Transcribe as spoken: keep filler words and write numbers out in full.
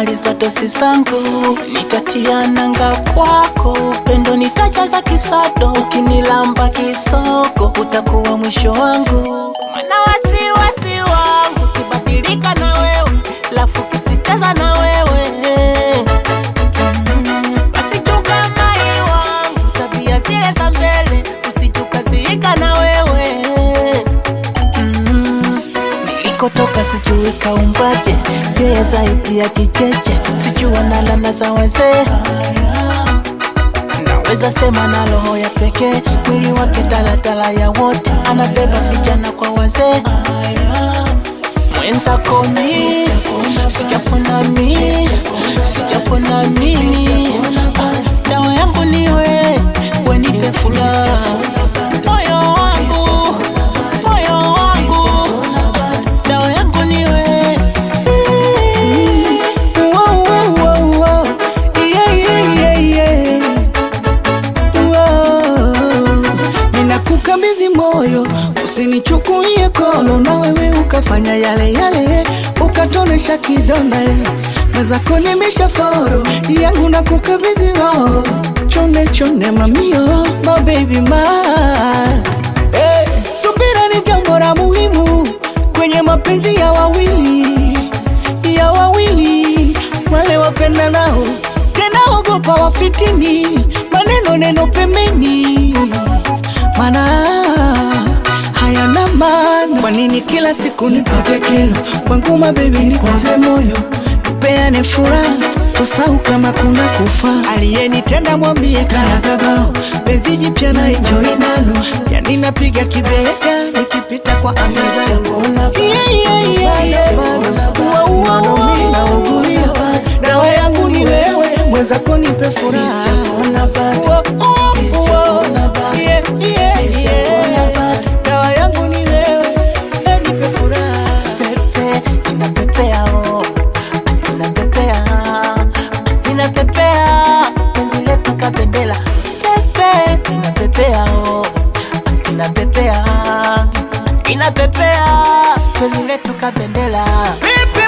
maliza dosi zangu, nitatia nanga kwako, upendo nitajaza kisado, ukinilamba kisoko utakuwa mwisho wangu. Mana wasiwasi wangu kibadilika na wewe, lafu kisicheza na wewe. mm, Basi juga mai wangu, tabia zile za mbele usijuka ziika na wewe. mm, Nilikotoka sijui kaumbaje, yeye zaidi ya kicheche, sijua nalana za wazee. Naweza sema na roho ya pekee, mwili wake daladala ya wote, anabeba vijana kwa wazee. Mwenzako mi, sijapona mi, sijapona mimi. ah, Dawa yangu niwe, wenipe furaha. Moyo wangu, moyo wangu, dawa yangu niwe. Wow, wow, wow, wow. Yeah, yeah, yeah, yeah. Wow. Ninakukabidhi moyo, usinichukulie kono, na wewe ukafanya yale yale, ukatonesha kidonda. Mwenzako nimeshaforo, yangu nakukabidhi roho, chonde chonde mamio, my baby ma. Hey, subira ni jambo la muhimu kwenye mapenzi ya wawili, ya wawili wale wapenda nao, tena ogopa wafitini, maneno neno pembeni, mana hayana maana. Kwa nini kila siku nipate kero? Kwangu my baby nikuze moyo, tupeane furaha, tusahau kama kuna kufa. Aliyenitenda mwambie kana kabao, penzi jipya na enjoy nalo, yani napiga kibega nikipita kwa anga zangu. Yeah, yeah, yeah, yeah. Wow, wow, wow. Dawa yangu ni wewe, mwenzako nipe furaha. Wow, wow, wow. Yeah, yeah, yeah. Dawa yangu ni wewe, nipe furaha. Pepe, inapepea oh, inapepea, inapepea, penzi letu kabendela. Pepe, inapepea oh, inapepea, inapepea, penzi letu kabendela. Pepe.